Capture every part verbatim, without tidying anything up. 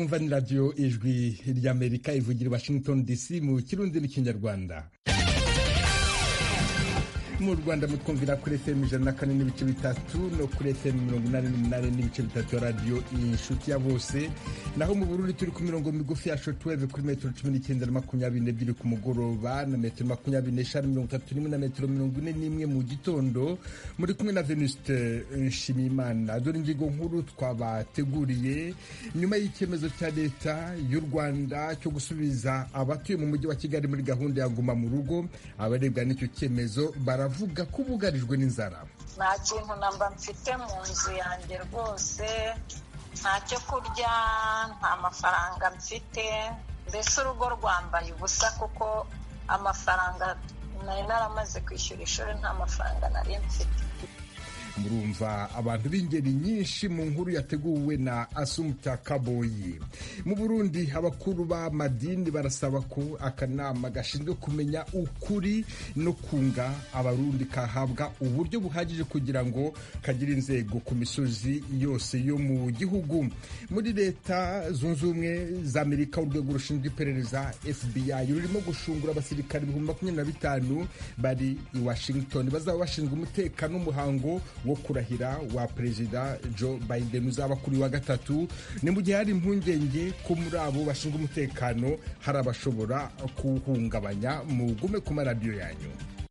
mwumva ni radiyo ijwi ry'Amerika ivugira i Washington D C mu kirundi n'ikinyarwanda. Mu Rwanda mutwumvira kuri F M ijana na kane n'ibice bitatu no kuri F M mirongo inani n'umunani n'ibice bitatu radio inshuti ya bose, naho mu Burundi turi ku mirongo migufi ya shortwave kuri metero cumi n'icyenda na makumyabiri n'ebyiri ku mugoroba na metero makumyabiri n'eshanu mirongo itatu n'imwe na metero mirongo ine n'imwe mu gitondo. Muri kumwe na Venuste Nshimiyimana. Dore ingingo nkuru twabateguriye. Nyuma y'icyemezo cya leta y'u Rwanda cyo gusubiza abatuye mu mujyi wa Kigali muri gahunda ya guma mu rugo, abarebwa n'icyo cyemezo bara avuga ko bugarijwe n'inzara. Nta kintu namba mfite mu nzu yanjye rwose, nta cyo kurya, nta mafaranga mfite, mbese urugo rwambaye ubusa kuko amafaranga nari naramaze kwishyura ishuri, nta mafaranga nari mfite. Murumva abantu b'ingeri nyinshi mu nkuru yateguwe na Assumpta Kaboyi. Mu Burundi abakuru b'amadini barasaba ko akanama gashinzwe kumenya ukuri no kunga abarundi kahabwa uburyo buhagije kugira ngo kagire inzego ku misozi yose yo mu gihugu. Muri leta zunze ubumwe za Amerika urwego rushinzwe iperereza F B I rurimo gushungura abasirikare ibihumbi makumyabiri na bitanu bari i Washington bazaba bashinzwe umutekano n'umuhango wo kurahira wa Perezida Joe Biden uzaba kuri wa gatatu. Ni mu gihe hari impungenge ko muri abo bashinzwe umutekano hari abashobora kuwuhungabanya. Mugume ku maradiyo yanyu.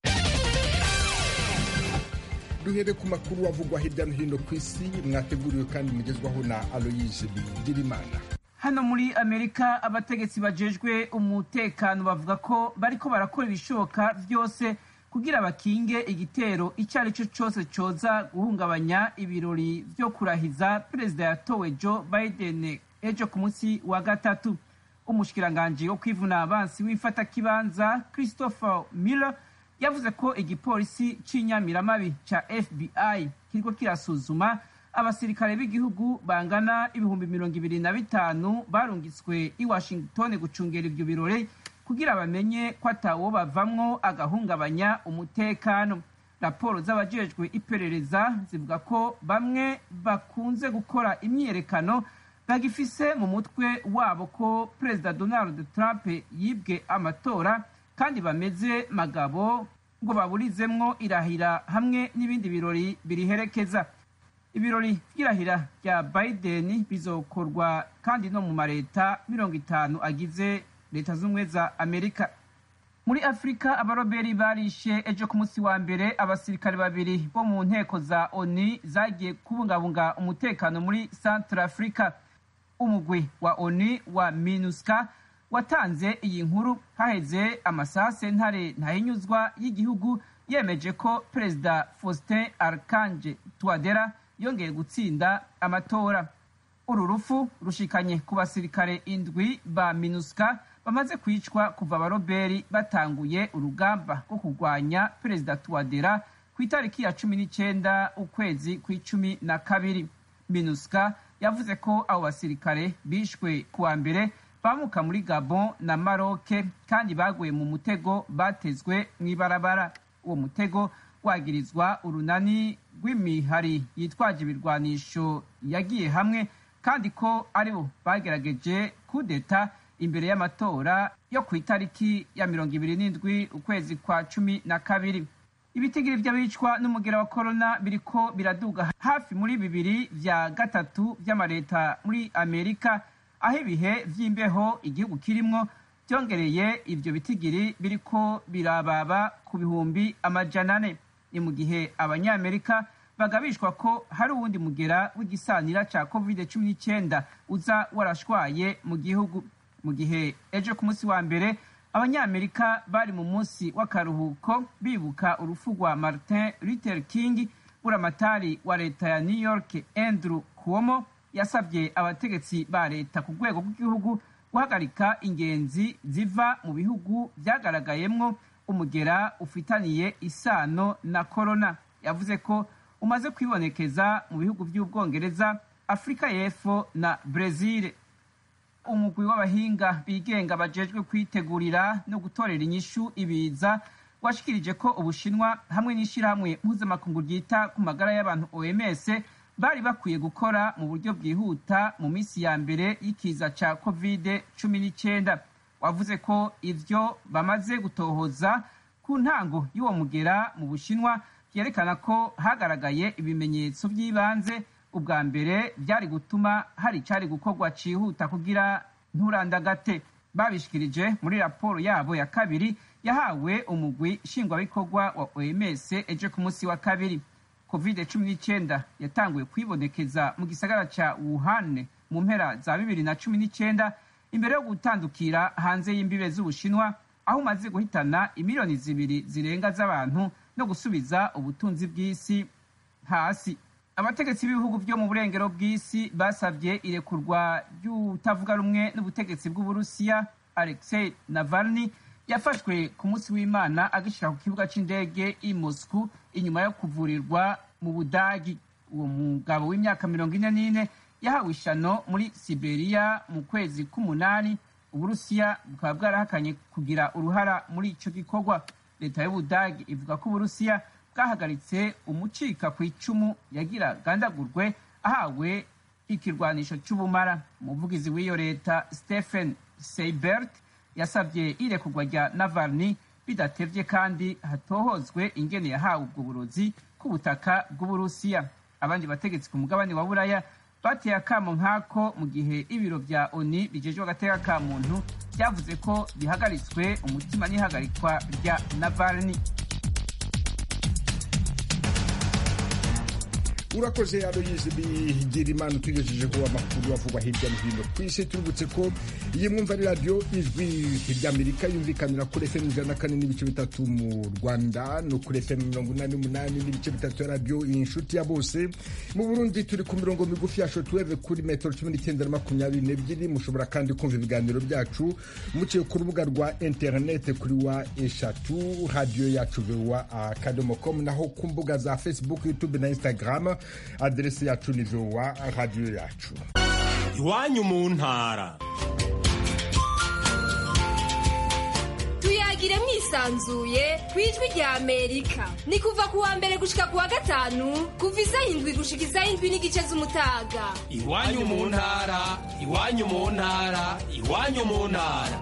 Duhere ku makuru avugwa hirya no hino ku isi, mwateguriwe kandi mugezwaho na Aloyse Bigirimana. Hano muri Amerika abategetsi bajejwe umutekano bavuga ko bariko barakora ibishoboka vyose kugira bakinge igitero icyo ari cyo cyose coza guhungabanya ibirori vyo kurahiza perezida yatowe Joe Biden ejo ku munsi wa gatatu. Umushikiranganje wo kwivuna abansi w'imfatakibanza Christopher Miller yavuze ko igipolisi c'inyamiramabi ca F B I kiriko kirasuzuma abasirikare b'igihugu bangana ibihumbi mirongo ibiri na bitanu barungitswe i Washington gucungera ivyo birori kugira bamenye ko atawo bavamwo agahungabanya umutekano. Raporo z'abajejwe iperereza zivuga ko bamwe bakunze gukora imyiyerekano bagifise mu mutwe wabo ko Perezida Donald Trump yibwe amatora kandi bameze magabo ngo baburizemwo irahira hamwe n'ibindi birori biriherekeza. Ibirori vy'irahira rya Biden bizokorwa kandi no mu mareta mirongo itanu agize Leta z'Ubumwe za Amerika. Muri Afrika abaroberi barishe ejo ku munsi wa mbere abasirikare babiri bo mu nteko za O N U zagiye kubungabunga umutekano muri Central Africa. Umugwi wa O N U wa MINUSCA watanze iyi nkuru haheze amasaha sentare ntahinyuzwa y'igihugu yemeje ko Perezida Faustin Archange Touadera yongeye gutsinda amatora. Uru rufu rushikanye ku basirikare indwi ba MINUSCA bamaze kwicwa kuva abaroberi batanguye urugamba rwo kurwanya Perezida Touadera ku itariki ya cumi n'icyenda ukwezi kw'icumi na kabiri. MINUSCA yavuze ko abo basirikare bishwe kuwa mbere bamuka muri Gabon na Maroc kandi baguye mu mutego batezwe mw'ibarabara. Uwo mutego wagirizwa urunani rw'imihari yitwaje ibirwanisho yagiye hamwe kandi ko aribo bagerageje kudeta imbere y'amatora yo ku itariki ya mirongo ibiri n'indwi ukwezi kwa cumi na kabiri. Ibitigiri vy'abicwa n'umugera wa corona biriko biraduga hafi muri bibiri vya gatatu vy'amareta muri Amerika, aho ibihe vy'imbeho igihugu kirimwo vyongereye ivyo bitigiri biriko birababa ku bihumbi amajana ane. Ni mu gihe abanyamerika bagabishwa ko hari uwundi mugera w'igisanira ca covid cumi n'icyenda uza warashwaye mu gihugu. Mu gihe ejo ku munsi wa mbere abanyamerika bari mu munsi w'akaruhuko bibuka urupfu rwa Martin Luther King, buramatari wa leta ya New York Andrew Cuomo yasabye abategetsi ba leta ku rwego rw'igihugu guhagarika ingenzi ziva mu bihugu vyagaragayemwo umugera ufitaniye isano na corona. Yavuze ko umaze kwibonekeza mu bihugu by'Ubwongereza, Afrika y'Epfo na Brazil. Umugwi w'abahinga bigenga bajejwe kwitegurira no gutorera inyishu ibiza washikirije ko Ubushinwa hamwe n'ishirahamwe mpuzamakungu ryita ku magara y'abantu O M S bari bakwiye gukora mu buryo bwihuta mu minsi ya mbere y'ikiza ca covid cumi n'icyenda. Wavuze ko ivyo bamaze gutohoza ku ntango y'uwo mugera mu Bushinwa vyerekana ko hagaragaye ibimenyetso by'ibanze ubwa mbere byari gutuma hari icari gukorwa cihuta kugira nturandagate. Babishikirije muri raporo yabo ya kabiri yahawe umugwi nshingwabikorwa wa O M S ejo ku munsi wa kabiri. covid cumi n'icyenda yatanguye kwibonekeza mu gisagara ca Wuhan mu mpera za bibiri na cumi n'icyenda imbere yo gutandukira hanze y'imbibe z'Ubushinwa, aho umaze guhitana imiliyoni zibiri zirenga z'abantu no gusubiza ubutunzi bw'isi hasi. Abategetsi b'ibihugu byo mu burengero bw'isi basavye irekurwa ry'utavuga rumwe n'ubutegetsi bw'Uburusiya Alexei Navalny yafashwe ku munsi w'Imana agishika ku kibuga c'indege i Moscow inyuma yo kuvurirwa mu Budagi. Uwo mugabo w'imyaka mirongo ine n'ine yahawe ishano muri Siberia mu kwezi k'umunani. Uburusiya bukaba bwarahakanye kugira uruhara muri ico gikorwa. Leta y'Ubudagi ivuga ko Uburusiya bwahagaritse umucika ku icumu yagira gandagurwe ahawe ikirwanisho c'ubumara. Umuvugizi w'iyo leta Stephen Seibert yasabye irekurwa rya Navalny bidatevye kandi hatohozwe ingene yahawe ubwo burozi ku butaka bw'Uburusiya. Abandi bategetsi ku mugabane wa Buraya bateye akamo nk'ako mu gihe ibiro vya O N U bijejwe agateka ka muntu byavuze ko bihagaritswe umutima n'ihagarikwa rya Navalny. Urakoze Aloyize Bigirimana tugejejeho amakuru avugwa hirya no hino ku isi. Turubutse ko iyi mwumva ari radio Ijwi ry'Amerika yumvikanira kuri F M ijana na kane n'ibice bitatu mu Rwanda no kuri F M mirongo inani n'umunani n'ibice bitatu ya radio Inshuti ya Bose. Mu Burundi turi ku mirongo migufi ya shortwave kuri metero cumi n'icyenda na makumyabiri n'ebyiri. Mushobora kandi kumva ibiganiro byacu muciye ku rubuga rwa internet kuri wa eshatu radio yacu voa akadomo com, naho ku mbuga za Facebook, YouTube na Instagram adresi yacu ni voa radio yacu. Iwanyu mu ntara. Tuyagire mwisanzuye kwijwi rya Amerika. Ni kuva kuwa mbere gushika kuwa gatanu kuva isaha indwi gushika isaha indwi n'igice z'umutaga. Iwanyu mu ntara, iwanyu mu ntara, iwanyu mu ntara.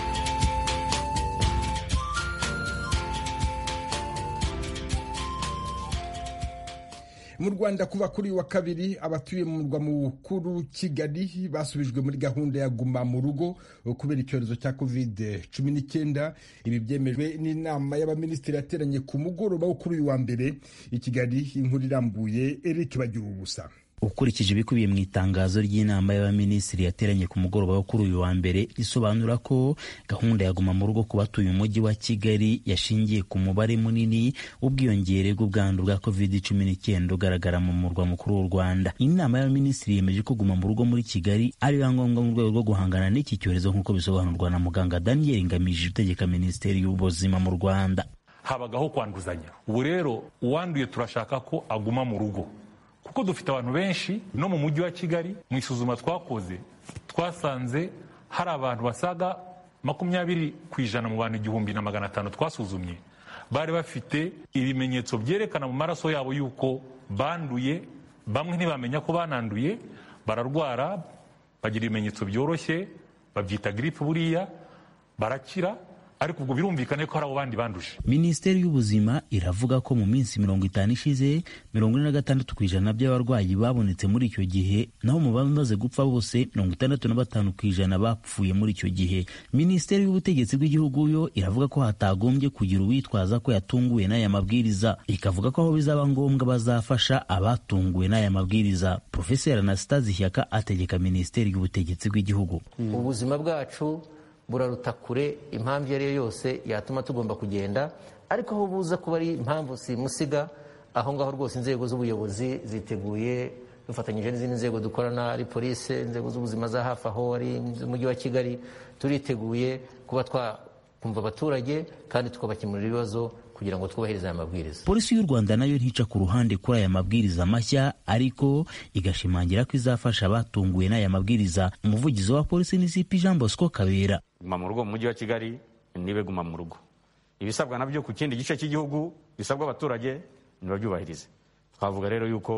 Mu Rwanda kuva kuri wa kabiri abatuye mu murwa mukuru Kigali basubijwe muri gahunda ya guma mu rugo kubera icyorezo cya covid cumi n'icyenda. Ibi byemejwe n'inama y'abaminisitiri yateranye ku mugoroba wo kuri uyu wa mbere i Kigali. Inkuru irambuye Eric Bagirubusa. Ukurikije ibikubiye mu itangazo ry'inama y'abaminisitiri yateranye ku mugoroba wo kuri uyu wa mbere, risobanura ko gahunda ya guma mu rugo ku batuye umujyi wa Kigali yashingiye ku mubare munini w'ubwiyongere bw'ubwandu bwa covid cumi n'icyenda ugaragara mu murwa mukuru w'u Rwanda. Inama y'abaminisitiri yemeje ko guma mu rugo muri Kigali ari ngombwa mu rwego rwo guhangana n'iki cyorezo nk'uko bisobanurwa na muganga Daniel Ngamije utegeka Minisiteri y'Ubuzima mu Rwanda. Habagaho kwanduzanya. Ubu rero uwanduye turashaka ko aguma mu rugo, kuko dufite abantu benshi no mu mujyi wa Kigali. Mu isuzuma twakoze twasanze hari abantu basaga makumyabiri ku ijana mu bantu igihumbi na magana atanu twasuzumye bari bafite ibimenyetso byerekana mu maraso yabo yuko banduye. Bamwe ntibamenya ko bananduye, bararwara, bagira ibimenyetso byoroshye, babyita grippe, buriya barakira, ariko ubwo birumvikane ko hari abo bandi banduje. Minisiteri y'Ubuzima iravuga ko mu minsi mirongo itanu ishize mirongo ine na gatandatu ku ijana by'abarwayi babonetse muri icyo gihe, naho mu bamaze gupfa bose mirongo itandatu na batanu ku ijana bapfuye muri icyo gihe. Minisiteri y'Ubutegetsi bw'Igihugu yo iravuga ko hatagombye kugira uwitwaza ko yatunguwe n'aya mabwiriza, ikavuga ko aho bizaba ngombwa bazafasha abatunguwe n'aya mabwiriza. Profeseri Anastase Shyaka ategeka Minisiteri y'Ubutegetsi bw'Igihugu. Hmm. Ubuzima bwacu buraruta kure impamvu iyo ari yo yose yatuma tugomba kugenda, ariko aho buza kuba ari impamvu simusiga, aho ngaho rwose inzego z'ubuyobozi ziteguye dufatanyije n'izindi nzego dukorana, ari polisi, inzego z'ubuzima za hafi aho, ari umujyi wa Kigali, turiteguye kuba twakumva abaturage kandi tukabakemurira ibibazo kugira ngo twubahirize aya mabwiriza. Polisi y'u Rwanda nayo ntica ku ruhande kuri aya mabwiriza mashya, ariko igashimangira ko izafasha abatunguwe n'aya mabwiriza. Umuvugizi wa polisi ni C P Jean Bosco Kabera. Guma mu rugo mu mujyi wa Kigali nibe guma mu rugo. Ibisabwa nabyo ku kindi gice cy'igihugu bisabwa abaturage nibabyubahirize. Twavuga rero yuko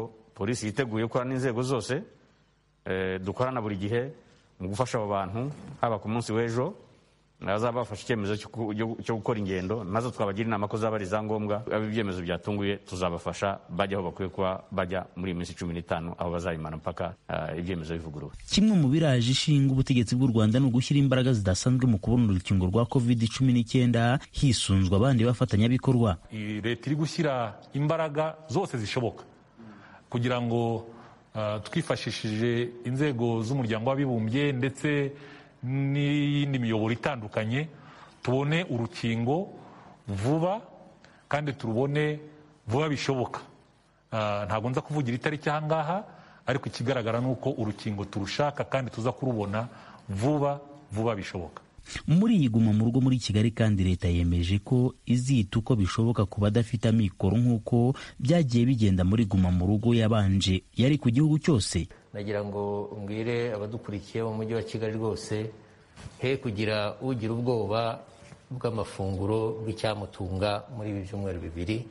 polisi yiteguye gukora n'inzego zose dukorana buri gihe mu gufasha abo bantu, haba ku munsi w'ejo bazaba bafashe icyemezo cyo gukora ingendo, maze twabagira inama ko zaba ari izangombwa, abo ibyemezo byatunguye tuzabafasha bajya aho bakwiye kuba bajya muri iyi minsi cumi n'itanu aho bazayimana mpaka ibyemezo bivuguruwe. Kimwe mu biraje ishinga ubutegetsi bw'u Rwanda ni ugushyira imbaraga zidasanzwe mu kubona urukingo rwa covid cumi n'icyenda hisunzwe abandi bafatanyabikorwa. Leta iri gushyira imbaraga zose zishoboka kugira ngo uh, twifashishije inzego z'umuryango w'abibumbye ndetse n'iyindi miyoboro itandukanye tubone urukingo vuba kandi turubone vuba bishoboka. Uh, ntabwo nza kuvugira itariki aha ngaha, ariko ikigaragara ni uko urukingo turushaka kandi tuza kurubona vuba vuba bishoboka. Muri iyi guma mu rugo muri Kigali kandi leta yemeje ko izita uko bishoboka ku badafite amikoro nk'uko byagiye bigenda muri guma mu rugo yabanje yari ku gihugu cyose. Nagira ngo mbwire abadukurikiye mu mujyi wa Kigali rwose he kugira ugira ubwoba bw'amafunguro bw'icyamutunga muri ibi byumweru bibiri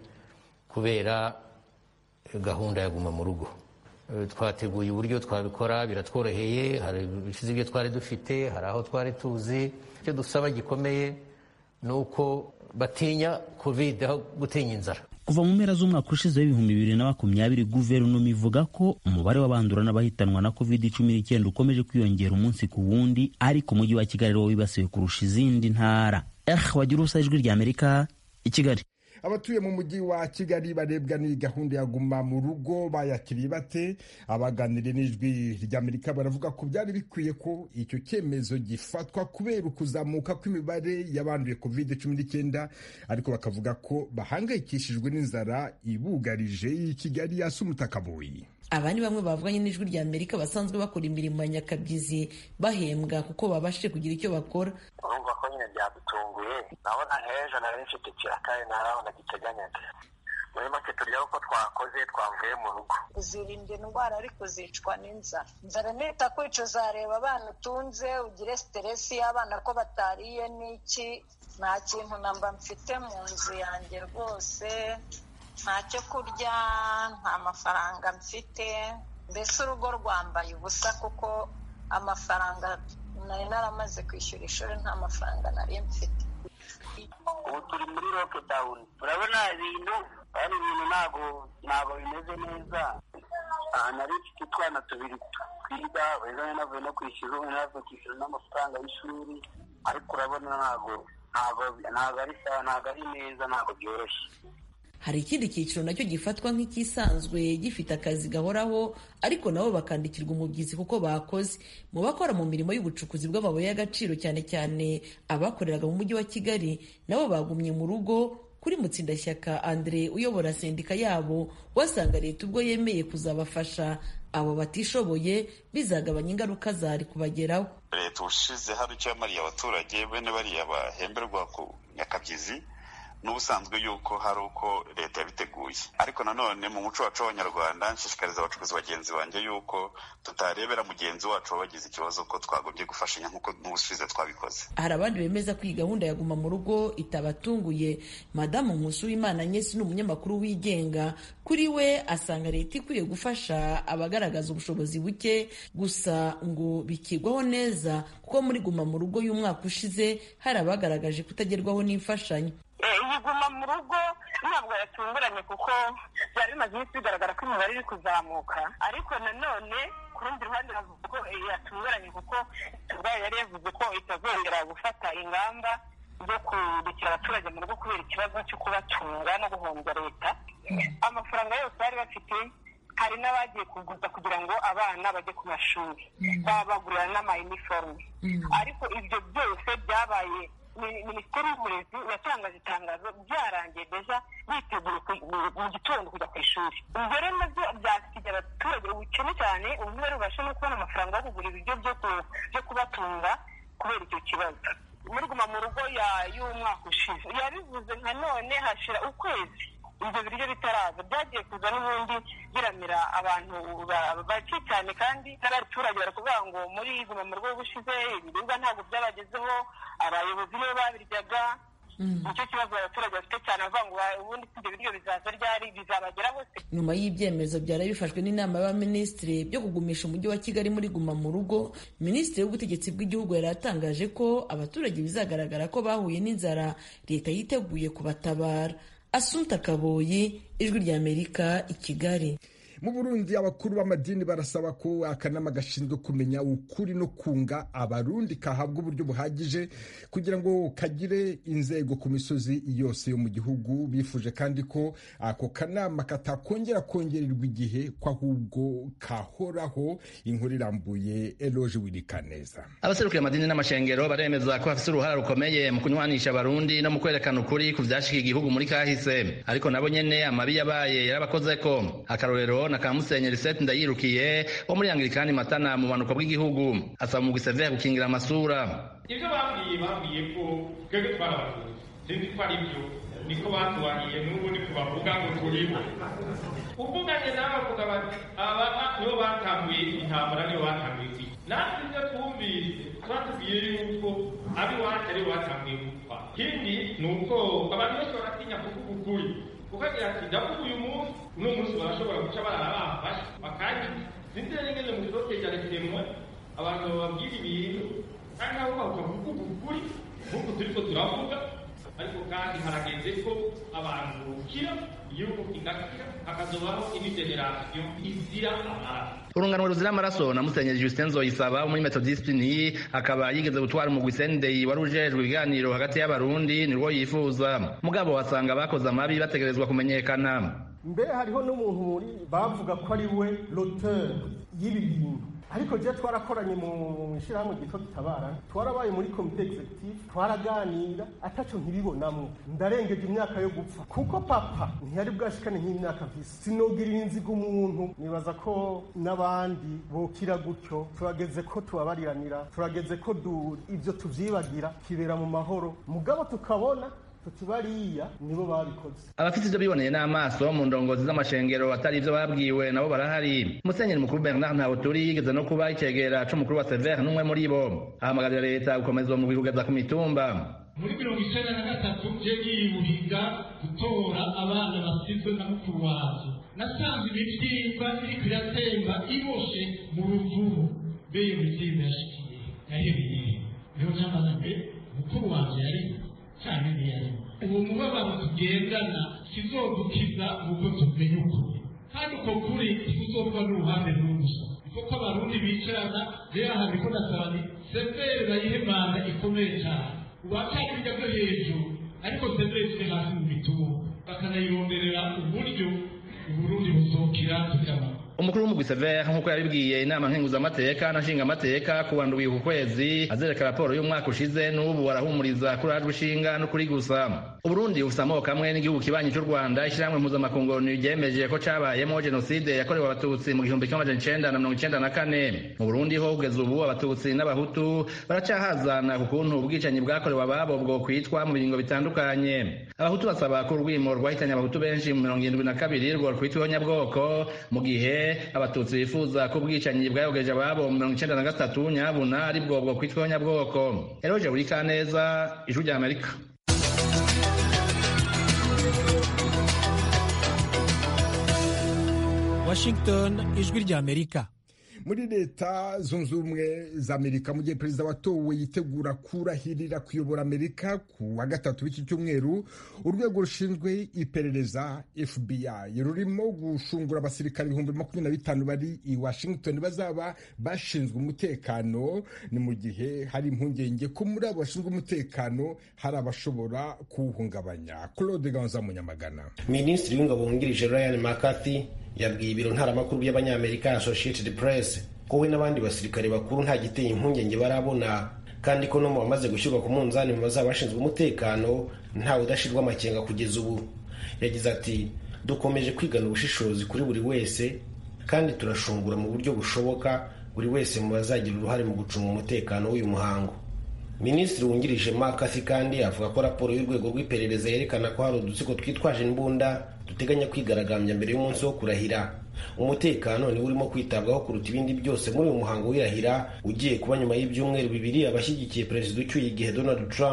kubera gahunda ya guma mu rugo. Twateguye uburyo twabikora, biratworoheye, hari ibishize ibyo twari dufite, hari aho twari tuzi. Icyo dusaba gikomeye ni uko batinya covid aho gutinya inzara. Kuva mu mpera z'umwaka ushize w'ibihumbi bibiri na makumyabiri guverinoma ivuga ko umubare w'abandura n'abahitanwa na covid cumi n'icyenda ukomeje kwiyongera umunsi ku wundi, ariko umujyi wa Kigali wo wibasiwe kurusha izindi ntara. Eh wagira usa ijwi rya Amerika i Kigali. Abatuye mu mujyi wa Kigali barebwa ni gahunda ya guma mu rugo bayakiriye bate? Abaganire n'ijwi ry'Amerika baravuga ko byari bikwiye ko icyo cyemezo gifatwa kubera ukuzamuka kw'imibare y'abanduye covid cumi n'icyenda, ariko bakavuga ko bahangayikishijwe n'inzara ibugarije i Kigali ya Sumutakaboyi. Aba ni bamwe bavuganye n'ijwi rya Amerika basanzwe bakora imirimo ya nyakabyizi bahembwa kuko babashije kugira icyo bakora. Urumva ko nyine byadutunguye, nabona hejo nari mfite kirakaye narabona giteganyaga. Muri make turya uko twakoze twavuye mu rugo. Uzirinda indwara ariko zicwa n'inzara. Inzara nita kwica uzareba abana utunze ugire stress y'abana ko batariye n'iki, nta kintu namba mfite mu nzu yanjye rwose, nta cyo kurya, nta mafaranga mfite, mbese urugo rwambaye ubusa kuko amafaranga nari naramaze kwishyura ishuri, nta mafaranga nari mfite. Ubu turi muri lockdown, urabona ibintu ari ibintu ntabwo ntabwo bimeze neza. Nari mfite utwana tubiri twiga, wenda navuye no kwishyura, ubu navuye kwishyura n'amafaranga y'ishuri, ariko urabona ntabwo ntabwo ntabwo ari sawa, ntabwo ari neza, ntabwo byoroshye. Hari ikindi cyiciro nacyo gifatwa nk'ikisanzwe gifite akazi gahoraho, ariko nabo bakandikirwa umubyizi kuko bakoze. Mu bakora mu mirimo y'ubucukuzi bw'amabuye y'agaciro cyane cyane abakoreraga mu mujyi wa Kigali nabo bagumye mu rugo. Kuri Mutsindashyaka Andre uyobora sendika yabo, wasanga leta ubwo yemeye kuzabafasha abo batishoboye bizagabanya ingaruka zari kubageraho. Leta ushize hari icyo yamariye abaturage bene bariya bahemberwa ku nyakabyizi, n'ubusanzwe yuko hari uko leta yabiteguye, ariko nanone mu muco wacu w'Abanyarwanda nshishikariza abacukuzi bagenzi banjye yuko tutarebera mugenzi wacu wabagize ikibazo ko twagombye gufashanya nk'uko n'ubusubize twabikoze. Hari abandi bemeza ko iyi gahunda ya guma mu rugo itabatunguye. Madamu Nkusuwimana Nyesi ni umunyamakuru wigenga, kuri we asanga leta ikwiye gufasha abagaragaza ubushobozi buke, gusa ngo bikigwaho neza kuko muri guma mu rugo y'umwaka ushize hari abagaragaje kutagerwaho n'imfashanyo. Iyi guma mu rugo ntabwo yatunguranye kuko byari bimaze iminsi bigaragara ko imibare iri kuzamuka, ariko nanone ku rundi ruhande bavuga ko yatunguranye kuko ubwayo yari yavuze ko itazongera gufata ingamba zo kubikira abaturage mu rugo kubera ikibazo cyo kubatunga no guhombya leta. Amafaranga yose bari bafite, hari n'abagiye kuguza kugira ngo abana bajye ku mashuri, baba bagurira n'amayiniforume, ariko ibyo byose byabaye Minisiteri y'Uburezi yatangaje itangazo byarangiye deja biteguye mu gitondo kujya ku ishuri. Ibyo rero nabyo byasigaye abaturage ubukene cyane, ubu rero babasha no kubona amafaranga yo kugura ibiryo byo kubatunga kubera icyo kibazo. Muri guma mu rugo y'umwaka ushize yabivuze nka none hashira ukwezi ibyo biryo bitaraza, byagiye kuza n'ubundi biramira abantu bake cyane, kandi n'abaturage barakuvuga ngo muri guma mu rugo bushize ibiribwa ntabwo byabagezeho, abayobozi nibo babiryaga, nicyo kibazo abaturage bafite cyane bavuga ngo ubundi si ibyo biryo bizaza ryari bizabagera bose. Nyuma y'ibyemezo byari bifashwe n'inama y'abaminisitiri byo kugumisha umujyi wa Kigali muri guma mu rugo, minisitiri w'ubutegetsi bw'igihugu yari atangaje ko abaturage bizagaragara ko bahuye n'inzara leta yiteguye kubatabara. Assumpta Kaboyi, Ijwi ry'Amerika, i Kigali. Mu Burundi abakuru b'amadini barasaba ko akanama gashinzwe kumenya ukuri no kunga abarundi kahabwa uburyo buhagije kugira ngo kagire inzego ku misozi yose yo mu gihugu. Bifuje kandi ko ako kanama katakongera kongererwa igihe ko ahubwo kahoraho. Inkuru irambuye Eloge Wirikaneza. Abaserukiye amadini n'amashengero baremeza ko bafite uruhara rukomeye mu kunywanisha abarundi no mu kwerekana ukuri ku vyashikiye igihugu muri kahise, ariko nabo nyene amabi yabaye yarabakozeko. Akarorero na ka Musenyeri Seth Ndayirukiye wo muri Anglikani Matana mu manuko bw'igihugu asaba mu gisevere gukingira amasura. Ivyo bambwiye bambwiye ko twebwe twarabakuye sinzi ko ari byo niko batubaniye n'ubu ni kubavuga ngo turimo uvuganye nawe bavuga bati aba nibo batanguye intambara nibo batanguye kwiga natwe ibyo twumvise twatubwiye yuko abiwacu aribo batanguye gupfa. Ikindi ni uko abantu bose baratinya kuvuga ukuri ukagira ati ndavuga uyu munsi uno munsi barashobora guca barabafasha bakandi sinzi n'ingene mu kizotegera temwe abantu bababwira ibintu kandi nabo bakavuga ukuri nk'uko turiko turavuga, ariko kandi harageze ko abantu bukira igihugu kigakira hakazobaho indi generasiyo izira amaraso. Urunganwe ruzira amaraso na Musenyeri Justin Nzoyisaba muri Methodisme akaba yigeze gutwara umugwi Sendei wari ujejwe ibiganiro hagati y'abarundi nirwo yifuza, mugabo wasanga bakoze amabi bategerezwa kumenyekana. Mbere hariho n'umuntu muri bavuga ko ari we l'auteur y'ibi bintu, ariko je twarakoranye mu shirahamwe gito gitabara, twarabaye muri comité executive, twaraganira ataco nkibibonamwe. Ndarengeje imyaka yo gupfa kuko papa ntiyari bwashikane nk'imyaka visi, sinogirira inzigo umuntu. Nibaza ko n'abandi bokira gutyo, turageze ko tubabariranira, turageze ko ivyo tuvyibagira kibera mu mahoro, mugabo tukabona tutibariya nibo babikoze. Abafite ivyo biboneye n'amaso mu ndongozi z'amashengero atari ivyo babwiwe nabo barahari. Musenyeri mukuru Bernard Ntawuturi yigeze no kuba icegera c'umukuru wa Severe n'umwe muri bo, ahamagarira leta gukomeza mu kugeza ku mitumba. Muri mirongo icenda na gatatu je ngibuhiga gutora abana basizwe na mukuru wanje, nasanze imivyimba iriko iratemba iboshe mu ruvubu. Beye imivyimba yashikiye yahebeye rero jambaza mbe mukuru wanje yari cyane niyari uwo mubabaro tugendana kizodukiza ubwo tumenye ukuri, kandi uko kuri kuzova n'uruhande n'ubusa. Kuko abarundi bicarana rero aha ndiko ndasaba ni Severe bayihemana ikomeye cyane, ubacaka bijya byo hejuru, ariko Severe ziri hasi mu mitungo bakanayironderera uburyo Uburundi buzokira tukaba. Umukuru w'umugwi Severe nk'uko yabibwiye inama nkenguzamateka na nshingamateka ku wa ndwi ku kwezi azereka raporo y'umwaka ushize, n'ubu warahumuriza kuri ajwe ishinga no kuri gusa. Uburundi bufite amoko amwe n'igihugu kibanyi cy'u Rwanda. Ishyirahamwe mpuzamakungu ryemeje ko cabayemo jenoside yakorewe abatutsi mu gihumbi kimwe amajana icenda na mirongo icenda na kane. Mu Burundi ho kugeza ubu abatutsi n'abahutu baracahazana ku kuntu ubwicanyi bwakorewe ababo bwo kwitwa mu biringo bitandukanye. Abahutu basaba ko urwimo rwahitanye abahutu benshi mu mirongo irindwi na kabiri rwo rwitwa nyabwoko, mu gihe abatutsi bifuza ko ubwicanyi bwayogeje ababo mu mirongo icenda na gatatu nyabuna ari bwo bwo kwitwa nyabwoko. Eloge Burikaneza, Ijwi ry'Amerika. Washington, Ijwi ry'Amerika. Muri leta zunze ubumwe za Amerika mu gihe perezida watowe yitegura kurahirira kuyobora Amerika ku wa gatatu w'iki cyumweru, urwego rushinzwe iperereza F B I rurimo gushungura abasirikare ibihumbi makumyabiri na bitanu bari i Washington bazaba bashinzwe umutekano. Ni mu gihe hari impungenge ko muri abo bashinzwe umutekano hari abashobora kuwuhungabanya. Claude Ganza Munyamagana. Minisitiri w'ingabo wungirije Ryan McCarthy yabwiye ibiro ntaramakuru by'abanyamerika Associated Press ko we n'abandi basirikare bakuru nta giteye impungenge barabona, kandi ko no mu bamaze gushyirwa ku munzani mu bazaba bashinzwe umutekano ntawe udashirwa amakenga kugeza ubu. Yagize ati dukomeje kwigana ubushishozi kuri buri wese, kandi turashungura mu buryo bushoboka buri wese mu bazagira uruhare mu gucunga umutekano w'uyu muhango. Minisitiri wungirije McCarthy kandi avuga ko raporo y'urwego rw'iperereza yerekana ko hari udutsiko twitwaje imbunda duteganya kwigaragambya mbere y'umunsi wo kurahira. Umutekano ni urimo kwitabwaho kuruta ibindi byose muri uyu muhango w'irahira ugiye kuba nyuma y'ibyumweru bibiri abashyigikiye perezida ucyuye igihe Donald Trump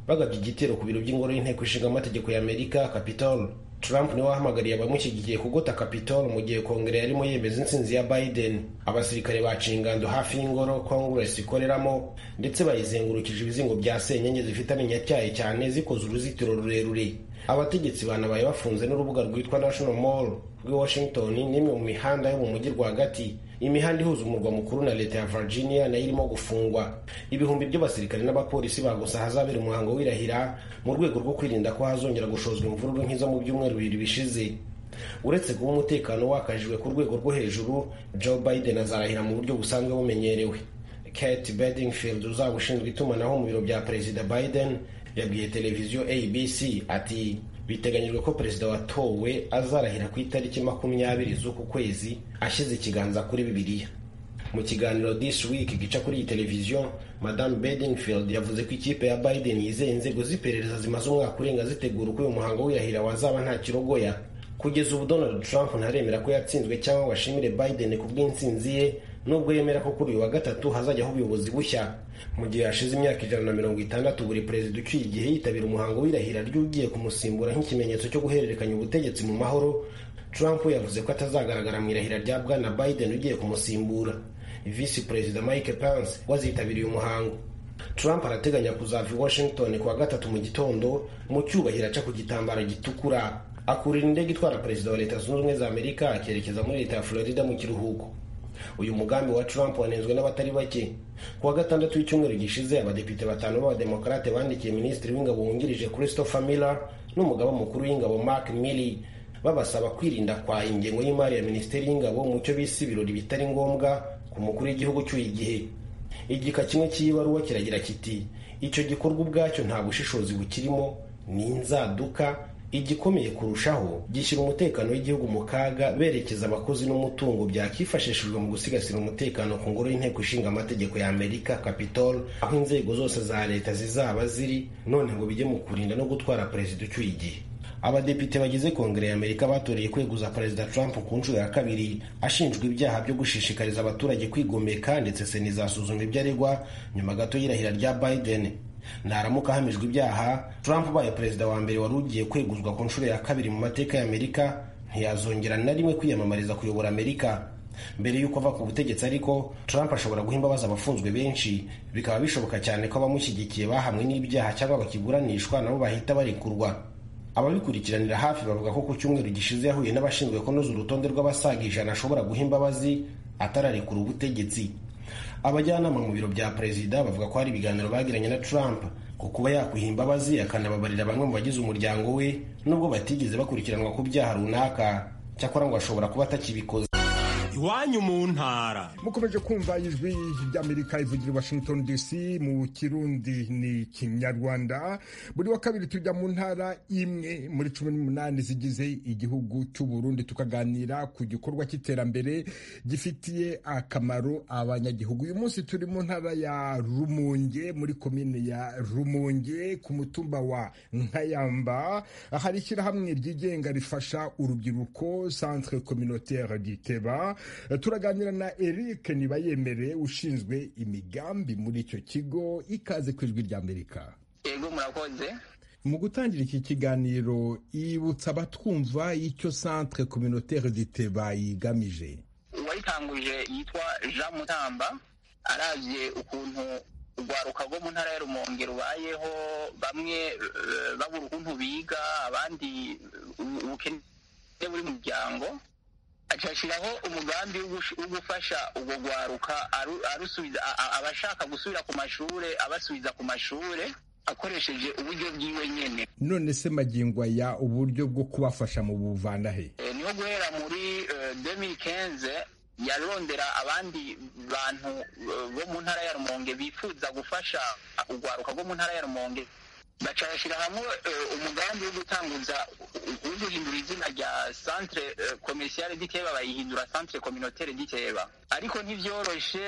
bagabye igitero ku biro by'ingoro y'inteko ishinga amategeko ya Amerika Capitol. Trump niwe wahamagariye abamushyigikiye kugota Capitol mu gihe kongere yarimo yemeza intsinzi ya Biden. Abasirikare baciye ingando hafi y'ingoro Congress ikoreramo ndetse bayizengurukije ibizingo bya senyenge zifite amenyacyaye cyane zikoze uruzitiro rurerure. Abategetsi banabaye bafunze n'urubuga rwitwa National Mall rw'i Washington, n'imwe mu mihanda yo mu mujyi rwagati. Imihanda ihuza umurwa mukuru na leta ya Virginia nayo irimo gufungwa. Ibihumbi by'abasirikare n'abapolisi bagusa hazabera umuhango w'irahira mu rwego rwo kwirinda ko hazongera gushozwa imvururu nk'izo mu byumweru bibiri bishize. Uretse kuba umutekano wakajijwe ku rwego rwo hejuru, Joe Biden azarahira mu buryo busanzwe bumenyerewe. Kate Bedingfield, uzaba ushinzwe itumanaho mu biro bya Perezida Biden, yabwiye televiziyo A B C ati biteganyijwe ko perezida watowe azarahira ku itariki makumyabiri z'uku kwezi ashyize ikiganza kuri Bibiliya. Mu kiganiro This Week gica kuri iyi televiziyo, Madame Bedingfield yavuze ko ikipe ya Biden yizeye inzego z'iperereza zimaze umwaka urenga zitegura uko uyu muhango w'irahira wazaba nta kirogoya. Kugeza ubu Donald Trump ntaremera ko yatsinzwe cyangwa ngo ashimire Biden ku bw'intsinzi ye, nubwo yemera ko kuri uyu wa gatatu hazajyaho ubuyobozi bushya. Mu gihe hashize imyaka ijana na mirongo itandatu buri perezida ucyuye igihe yitabira umuhango w'irahira ry'ugiye kumusimbura nk'ikimenyetso cyo guhererekanya ubutegetsi mu mahoro, Trump yavuze ko atazagaragara mu irahira rya bwana Biden ugiye kumusimbura. Visi Perezida Mike Pence wazitabiriye umuhango. Trump arateganya kuzava i Washington ku wa gatatu mu gitondo mu cyubahiro aca ku gitambaro gitukura, akurira indege itwara perezida wa Leta Zunze Ubumwe za Amerika akerekeza muri leta ya Florida mu kiruhuko. Uyu mugambi wa Trump wanenzwe n'abatari bake. Ku wa gatandatu w'icyumweru gishize, abadepite batanu b'abademokrate bandikiye minisitiri w'ingabo wungirije Christopher Miller n'umugaba mukuru w'ingabo Mark Milley babasaba kwirinda kwa ingengo y'imari ya minisiteri y'ingabo mu cyo bise ibirori bitari ngombwa ku mukuru w'igihugu cy'uyu gihe. Igika kimwe cy'ibaruwa kiragira kiti icyo gikorwa ubwacyo nta bushishozi bukirimo, ni inzaduka, igikomeye kurushaho gishyira umutekano w'igihugu mu kaga, berekeza abakozi n'umutungo byakifashishijwe mu gusigasira umutekano ku ngoro y'inteko ishinga amategeko ya Amerika Capitol, aho inzego zose za leta zizaba ziri, none ngo bijye mu kurinda no gutwara perezida ucyuye igihe. Abadepite bagize kongere ya Amerika batoreye kweguza perezida Trump ku nshuro ya kabiri ashinjwa ibyaha byo gushishikariza abaturage kwigomeka, ndetse sena izasuzuma ibyo aregwa nyuma gato y'irahira rya Biden. Naramuka ahamijwe ibyaha, Trump ubaye perezida wa mbere wari ugiye kweguzwa ku nshuro ya kabiri mu mateka ya Amerika ntiyazongera na rimwe kwiyamamariza kuyobora Amerika. Mbere y'uko ava ku butegetsi ariko, Trump ashobora guha imbabazi abafunzwe benshi, bikaba bishoboka cyane ko abamushyigikiye bahamwe n'ibyaha cyangwa bakiburanishwa nabo bahita barekurwa. Ababikurikiranira hafi bavuga ko ku cyumweru gishize yahuye n'abashinzwe kunoza urutonde rw'abasaga ijana ashobora guha imbabazi atararekura ubutegetsi. Abajyanama mu biro bya perezida bavuga ko hari ibiganiro bagiranye na Trump ku kuba yakwiha imbabazi akanababarira bamwe mu bagize umuryango we, nubwo batigeze bakurikiranwa ku byaha runaka, cyakora ngo ashobora kuba atakibikoze. Iwanyu mu ntara. Mukomeje kumva ijwi ry'Amerika ivugira i Washington D C mu Kirundi ni Kinyarwanda. Buri wa kabiri tujya mu ntara imwe muri cumi n'umunani zigize igihugu cy'u Burundi tukaganira ku gikorwa cy'iterambere gifitiye akamaro abanyagihugu. Uyu munsi turi mu ntara ya Rumonge, muri komine ya Rumonge ku mutumba wa Nkayamba. Hari ishyirahamwe ryigenga rifasha urubyiruko, Centre Communautaire Giteba. Turaganira na Eric Nibayemere ushinzwe imigambi muri icyo kigo. Ikaze ku ijwi ry'Amerika. Yego murakoze. Mu gutangira iki kiganiro, ibutsa abatwumva icyo Centre Communautaire Giteba igamije. Uwayitanguje yitwa Jean Mutamba, aravye ukuntu urwaruka rwo mu ntara ya Rumonge rubayeho, bamwe babura ukuntu biga, abandi ubukene buri mu muryango, acashiraho umugambi wo gufasha ubwo rwaruka arusubiza abashaka gusubira ku mashure, abasubiza ku mashure akoresheje uburyo bwiwe nyene. None se magingo aya uburyo bwo kubafasha mu buvana he? E, niho guhera muri deux mille quinze yarondera abandi bantu bo mu ntara ya Rumonge bifuza gufasha urwaruka rwo mu ntara ya Rumonge, baca bashyira hamwe umugambi wo gutanguza wo guhindura izina rya Centre Commercial Giteba bayihindura Centre Communautaire Giteba. Ariko ntivyoroshe,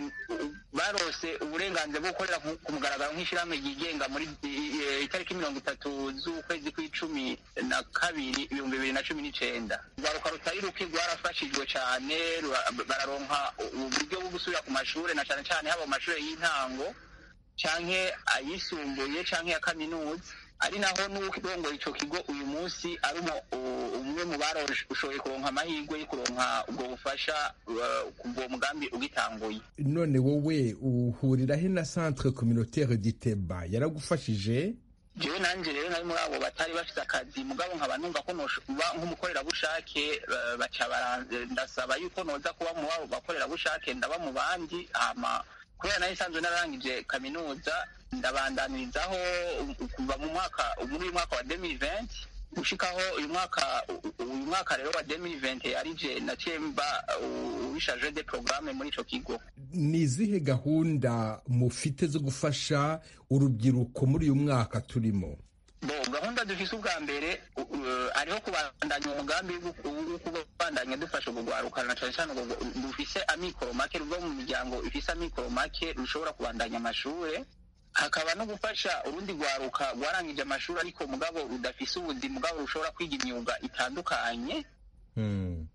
barose uburenganzira bwo gukorera ku mugaragaro nk'ishyirahamwe ryigenga muri itariki mirongo itatu z'ukwezi kw'icumi na kabiri ibihumbi bibiri na cumi n'icenda. Urwaruka rutari ruke rwarafashijwe cyane, bararonka uburyo bwo gusubira ku mashure, na cyane cyane haba mu mashure y'intango, canke ayisumbuye canke ya kaminuza, ari naho n'urongoye ico kigo uyu munsi ari umwe mu baroshoboye kuronka amahirwe yo kuronka ubwo bufasha kuva uwo mugambi ugitanguye. None wowe uhurirahe na centre communautaire d'Iteba yaragufashije? Jewe nanje rero nari muri abo batari bafite akazi, mugabo nkaba numva ko noba nk'umukorerabushake, baca ndasaba yuko noza kuba mu babo bakorerabushake ndaba mu bandi, hama kubera nari nsanzwe narangije kaminuza ndabandanirizaho kuva mu mwaka muri uyu mwaka wa deux mille vingt gushikaho uyu mwaka uyu mwaka rero wa deux mille vingt yarije naciye mba uwishaje de programme muri ico kigo. Ni izihe gahunda mufite zo gufasha urubyiruko muri uyu mwaka turimo? Bo gahunda dufise ubwa mbere ariho kubandanya umugambi wo kubandanya dufasha kugwarukana cyane cyane dufise amikoro make ruva mu miryango ifise amikoro make rushobora kubandanya amashure, hakaba no gufasha urundi gwaruka gwarangije amashuri ariko mugabo rudafise ubuzi mugabo rushobora kwiga imyuga itandukanye. Mm.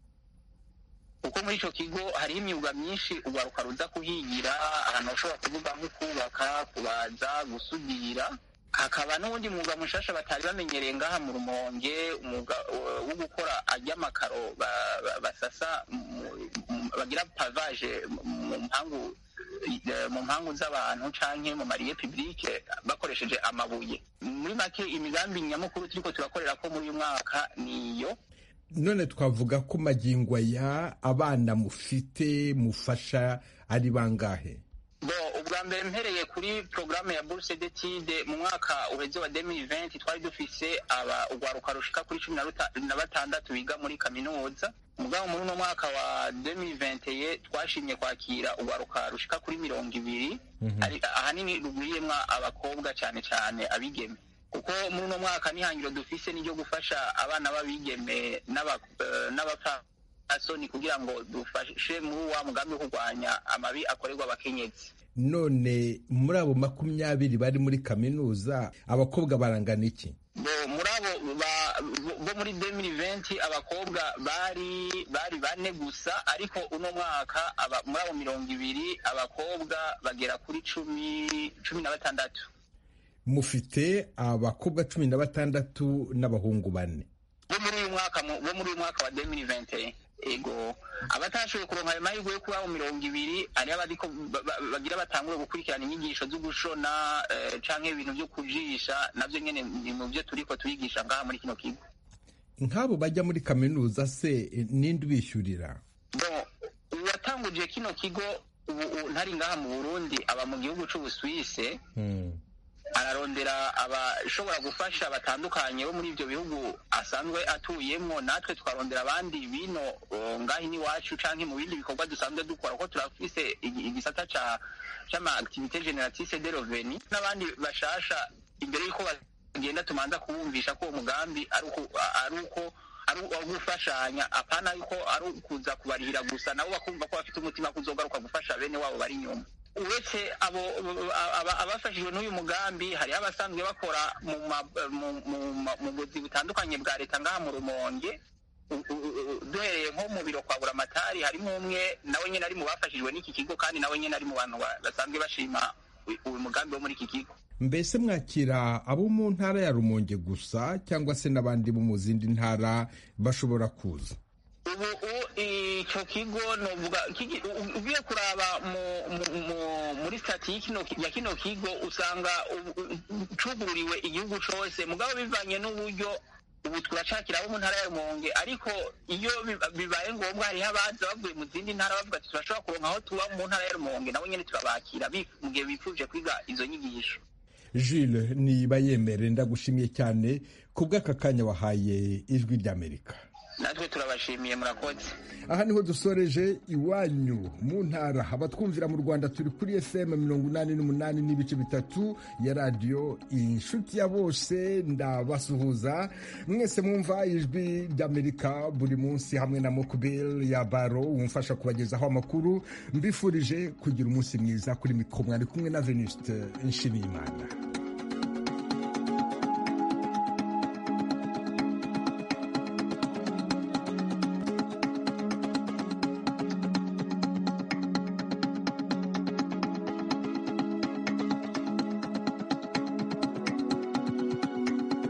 Uko muri ico kigo hari imyuga myinshi ugwaruka ruza kuhigira, ahantu ushobora kuvuga nko kubaka, kubaza, gusudira. Hakaba n'ubundi mwuga mushasha batari bamenyereye ngaha mu Rumonge, umwuga wo gukora ajya makaro basasa bagira pavage mu mpangu mu mpangu z'abantu canke mu mariye publique bakoresheje amabuye. Muri make imigambi nyamukuru turiko turakorera ko muri uyu mwaka niyo. None twavuga ko magingo ya abana mufite mufasha ari bangahe? Bo ubwa mbere mpereye kuri programme ya bourse d'études mu mwaka uheze wa deux mille vingt twari dufise aba ugwaruka rushika kuri cumi na batandatu biga muri kaminuza. Mugabo muri no mwaka wa deux mille vingt ye twashimye kwakira ugwaruka rushika kuri mirongo ibiri, ahanini rugwiriyemwo abakobwa cyane cyane abigeme, kuko muri no mwaka nihangiro dufise n'iryo gufasha abana babigeme n'abapfa asoni kugira ngo dufashe muri wa mugambi wo kurwanya amabi akorerwa abakenyezi. None muri abo makumyabiri bari muri kaminuza abakobwa barangana iki? Muri abo bo muri deux mille vingt abakobwa bari bari bane gusa, ariko uno mwaka muri abo mirongo ibiri abakobwa bagera kuri cumi cumi na batandatu. Mufite abakobwa cumi na batandatu n'abahungu bane bo muri uyu mwaka bo muri uyu mwaka wa deux mille vingt. Ego abatashoboye kuronka ayo mahirwe yo kuba mu mirongo ibiri ari abadiko bagira batangure gukurikirana inyigisho zo gushona canke ibintu byo kujisha, navyo nyene ni mu byo turiko tuyigisha ngaha muri kino kigo. Nk'abo bajya muri kaminuza se ninde ubishyurira? Bon, uwatanguje kino kigo ubu ntari ngaha mu Burundi aba mu gihugu c'Ubusuwise. Hmm. Ararondera abashobora gufasha batandukanye bo muri ivyo bihugu asanzwe atuyemwo, natwe twarondera abandi bino ngahi ni wacu canke mu bindi bikorwa dusanzwe dukora, ko turafise igisata ca c'ama activité génératrice de revenu n'abandi bashasha. Imbere yuko bagenda tumanza kubumvisha ko umugambi ari uko ari uko ari ugufashanya, apana yuko ari ukuza kubarihira gusa, nabo bakumva ko bafite umutima kuzogaruka gufasha bene wabo bari nyuma. Uretse abo abafashijwe n'uyu mugambi hari abasanzwe bakora mu buzi butandukanye bwa leta ngaha mu Rumonge. Duhereye nko mu biro kwa buramatari harimo umwe nawe nyene ari mu bafashijwe n'iki kigo, kandi nawe nyene ari mu bantu basanzwe bashima uyu mugambi wo muri iki kigo. Mbese mwakira abo mu ntara ya Rumonge gusa cyangwa se n'abandi bo mu zindi ntara bashobora kuza? Ubu icyo kigo novuga ugiye kuraba muri stati ya kino kigo usanga cugururiwe igihugu cose, mugabo bivanye n'uburyo ubu turacakira abo mu ntara ya Rumonge, ariko iyo bibaye ngombwa hariho abaza bavuye mu zindi ntara bavuga ati turashobora kuronka aho tuba mu ntara ya Rumonge, nabo nyene turabakira mu gihe bifuje kwiga izo nyigisho. Jules Nibayemere, ndagushimiye cyane kubw'aka kanya wahaye Ijwi ry'Amerika. Natwe turabashimiye, murakoze. Aha niho dusoreje Iwanyu mu ntara. Abatwumvira mu Rwanda turi kuri F M mirongo inani n'umunani n'ibice bitatu ya radio Inshuti ya Bose. Ndabasuhuza mwese mwumva Ijwi ry'Amerika buri munsi, hamwe na Mokubel ya Baro umfasha kubagezaho amakuru. Mbifurije kugira umunsi mwiza. Kuri mikoro mwari kumwe na Venuste Nshimiyimana.